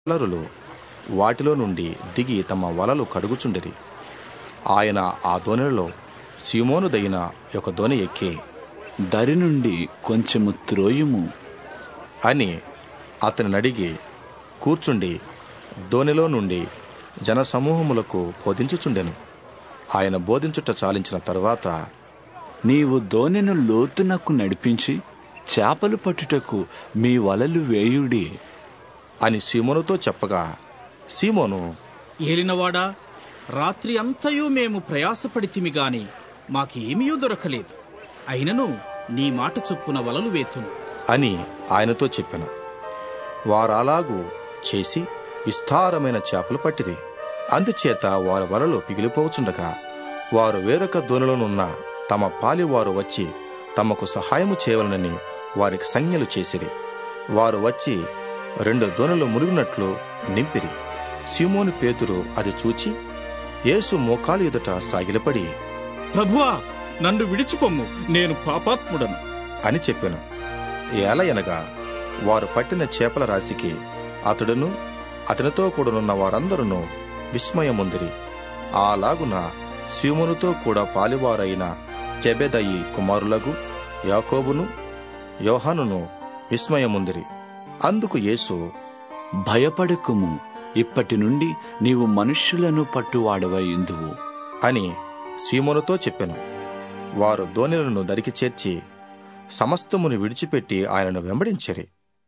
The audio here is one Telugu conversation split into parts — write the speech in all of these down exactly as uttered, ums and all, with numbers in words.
జాలరులు వాటిలో నుండి దిగి తమ వలలు కడుగుచుండిరి. ఆయన ఆ దోణిలో సీమోను దయిన ఒక దోణి ఎక్కి, దరి నుండి కొంచెము త్రోయుము అని అతని నడిగి కూర్చుండి దోణిలో నుండి జనసమూహములకు బోధించుచుండెను. ఆయన బోధించుట చాలించిన తరువాత, నీవు దోణెను లోతునకు నడిపించి చేపలు పట్టుటకు మీ వలలు వేయుడి అని సీమోనుతో చెప్పగా, సీమోను, ఏలినవాడా, రాత్రి అంతయు మేము ప్రయాసపడితిమి గాని మాకేమీ దొరకలేదు. అయినను నీ మాట చొప్పున వలలు వేతును అని ఆయనతో చెప్పెను. వారలాగు చేసి విస్తారమైన చేపలు పట్టిరి. అందుచేత వారి వలలు పిగిలిపోవచుండగా వారు వేరొక దోణిలోనున్న తమ పాలివారు వచ్చి తమకు సహాయము చేయవలనని వారికి సంజ్ఞలు చేసిరి. వారు వచ్చి రెండు దోణులు మునిగినట్లు నింపిరి. సీమోను పేతురు అది చూచి యేసు మోకాలు ఎదుట సాగిలపడి, ప్రభువా, నన్ను విడిచిపొమ్ము, నేను పాపాత్ముడను అని చెప్పెను. ఏలయనగా వారు పట్టిన చేపల రాశికి అతడును అతనితో కూడనున్న వారందరూ విస్మయముందిరి. అలాగున సీమోనుతో కూడా పాలివారైన జెబెదయి కుమారులగు యాకోబును యోహానును విస్మయముందిరి. అందుకు యేసు, భయపడకుము, ఇప్పటి నుండి నీవు మనుష్యులను పట్టువాడవై ఇందువు అని సీమోనుతో చెప్పెను. వారు దోణిలను దరికి చేర్చి సమస్తమును విడిచిపెట్టి ఆయనను వెంబడించిరి.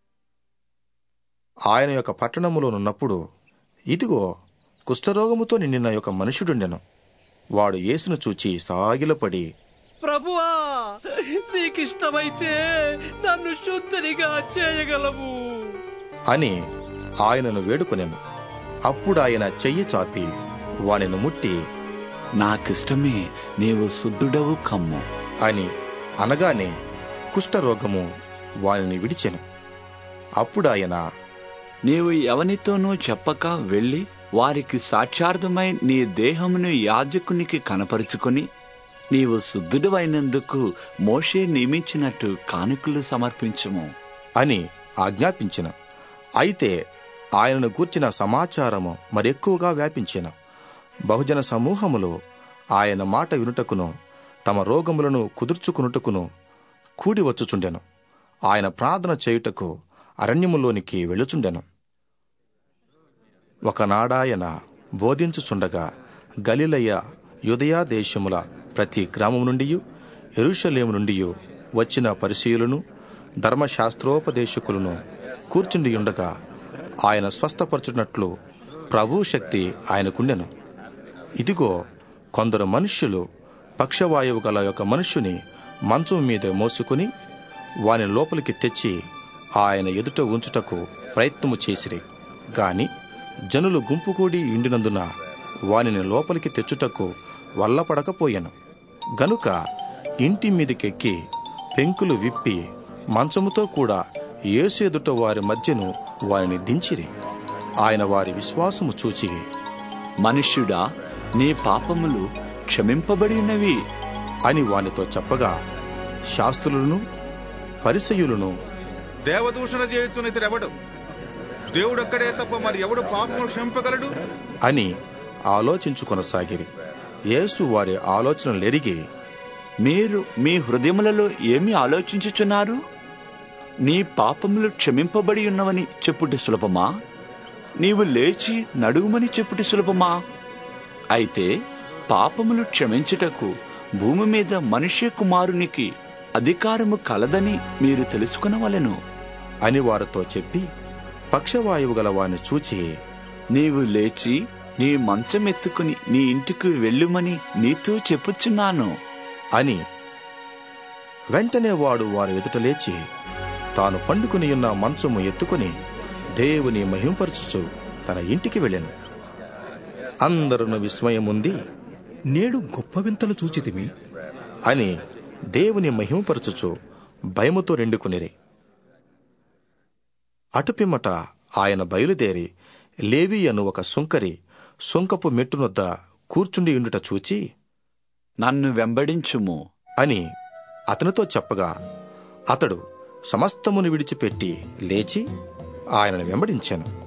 ఆయన యొక్క పట్టణములోనున్నప్పుడు ఇదిగో కుష్ఠరోగముతో నిండిన ఒక మనుషుడుండెను. వాడు యేసును చూచి సాగిలపడి, ప్రభువా, నీకిష్టమైతే నన్ను శుద్ధునిగా చేయగలవు అని ఆయనను వేడుకొనెను. అప్పుడు ఆయన చెయ్యి చాపి వానిని ముట్టి, నాకిష్టమే, నీవు శుద్ధుడవు కమ్ము అని అనగానే కుష్ఠరోగము వానిని విడిచెను. అప్పుడు ఆయన, నీవు ఎవనితోనూ చెప్పక వెళ్ళి వారికి సాక్షార్థమై నీ దేహమును యాజకునికి కనపరుచుకొని నీవు శుద్ధుడవైనందుకు మోషే నియమించినట్టు కానుకలు సమర్పించుము అని ఆజ్ఞాపించెను. అయితే ఆయనను గూర్చిన సమాచారము మరెక్కువగా వ్యాపించెను. బహుజన సమూహములు ఆయన మాట వినుటకును తమ రోగములను కుదుర్చుకునుటకును కూడి వచ్చుచుండెను. ఆయన ప్రార్థన చేయుటకు అరణ్యములోనికి వెళ్ళుచుండెను. ఒకనాడాయన బోధించుచుండగా గలిలయ యూదయ దేశముల ప్రతి గ్రామము నుండి యెరూషలేము నుండి వచ్చిన పరిసయ్యులను ధర్మశాస్త్రోపదేశకులను కూర్చుండియుండగా ఆయన స్వస్థపరచునట్లు ప్రభువు శక్తి ఆయనకుండెను. ఇదిగో, కొందరు మనుష్యులు పక్షవాయువు గల ఒక మనుష్యుని మంచం మీద మోసుకుని వాని లోపలికి తెచ్చి ఆయన ఎదుట ఉంచుటకు ప్రయత్నము చేసిరి. గాని జనులు గుంపు కూడి ఇండినందున వానిని లోపలికి తెచ్చుటకు వల్లపడకపోయాను. గనుక ఇంటి మీదకెక్కి పెంకులు విప్పి మంచముతో కూడా యేసు ఎదుట వారి మధ్యను వారిని దించిరి. ఆయన వారి విశ్వాసము చూచి, మనుష్యుడా, నీ పాపములు క్షమింపబడినవి అని వానితో చెప్పగా, శాస్త్రులను పరిసయ్యులను, దేవదూషణ చేయుచున్న ఇతడెవడు? దేవుడొక్కడే తప్ప మరి ఎవడు పాపములు క్షమింపగలడు అని ఆలోచించుకొనసాగిరి. యేసు వారి ఆలోచనలెరిగి, మీరు మీ హృదయములలో ఏమి ఆలోచించుచున్నారు? నీ పాపములు క్షమింపబడి ఉన్నవని చెప్పుటి సులభమా? నీవు లేచి నడువుమని చెప్పుటి సులభమా? అయితే పాపములు క్షమించుటకు భూమి మీద మనుష్య కుమారునికి అధికారము కలదని మీరు తెలుసుకునవలెను అని వారితో చెప్పి, పక్షవాయువు గల వారిని చూచి, నీవు లేచి నీ మంచం ఎత్తుకుని నీ ఇంటికి వెళ్ళుమని నీతో చెప్పుచున్నాను అని. వెంటనే వాడు వారి ఎదుట లేచి తాను పండుకుని ఉన్న మంచము ఎత్తుకుని దేవుని మహిమపరచుచు తన ఇంటికి వెళ్ళెను. అందరూ విస్మయముంది, నేడు గొప్ప వింతలు చూచితిమి అని దేవుని మహిమపరచుచు భయముతో రెండుకునిరి. అటుపిమ్మట ఆయన బయలుదేరి లేవి అను ఒక సుంకరి సుంకపు మెట్టునొద్ద కూర్చుండి ఉండుట చూచి, నన్ను వెంబడించుము అని అతనితో చెప్పగా, అతడు సమస్తమును విడిచిపెట్టి లేచి ఆయనను వెంబడించాను.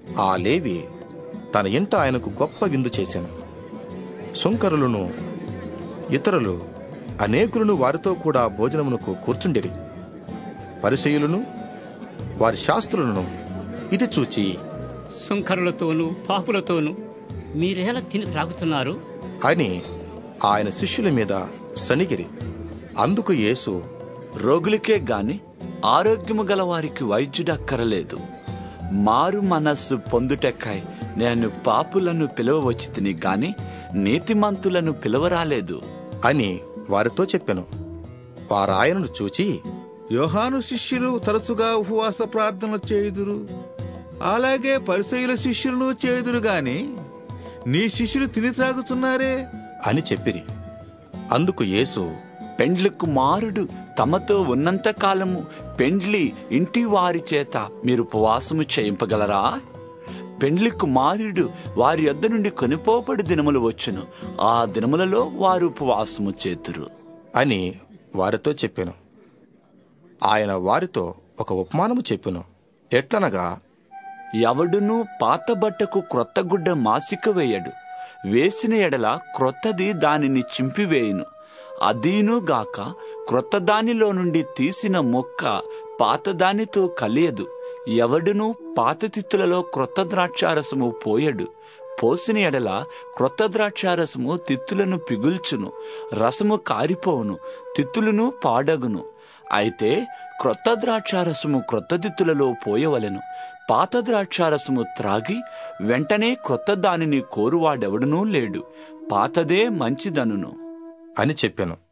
ఆ లేవి తన ఇంట ఆయనకు గొప్ప విందు చేశాను. సుంకరులను ఇతరులు అనేకులను వారితో కూడా భోజనమునకు కూర్చుండిరి. పరిసయ్యులను వారి శాస్త్రులను ఇది చూచి, సుంకరులతోనూ పాపులతోనూ మీరేలా తిని త్రాగుతున్నారు అని ఆయన శిష్యుల మీద సణిగిరి. అందుకు యేసు, రోగులకే గాని ఆరోగ్యము గల వారికి వైద్యుడక్కరలేదు. మారు మనస్సు పొందుటకై నేను పాపులను పిలవవచ్చి తిని గాని నీతిమంతులను పిలవరాలేదు అని వారితో చెప్పెను. వారాయనను చూచి, యోహాను శిష్యులు తరచుగా ఉపవాస ప్రార్థనలు చేయుదురు, అలాగే పరిసయ్యుల శిష్యులను చేయుదురు గాని నీ శిష్యులు తిని త్రాగుతున్నారే అని చెప్పిరి. అందుకు యేసు, పెండ్లి కుమారుడు తమతో ఉన్నంత కాలము పెండ్లి ఇంటి వారి చేత మీరు ఉపవాసము చేయింపగలరా? పెండ్లి కుమారుడు వారి యొద్ద నుండి కొనిపోబడి దినములు వచ్చును, ఆ దినములలో వారు ఉపవాసము చేతురు అని వారితో చెప్పెను. ఆయన వారితో ఒక ఉపమానము చెప్పెను. ఎట్లనగా, ఎవడును పాత బట్టకు క్రొత్త గుడ్డ మాసిక వేయడు, వేసిన ఎడల క్రొత్తది దానిని చింపివేయును. అదీనుగాక క్రొత్త దానిలో నుండి తీసిన మొక్క పాతదానితో కలియదు. ఎవడును పాత తిత్తులలో క్రొత్త ద్రాక్షారసము పోయడు, పోసిన ఎడల క్రొత్త ద్రాక్షారసము తిత్తులను పిగుల్చును, రసము కారిపోవును, తిత్తులను పాడగును. అయితే క్రొత్త ద్రాక్షారసము క్రొత్త తిత్తులలో పోయవలెను. పాత ద్రాక్షారసము త్రాగి వెంటనే క్రొత్త దానిని కోరువాడెవడునూ లేడు, పాతదే మంచిదనును అని చెప్పెను.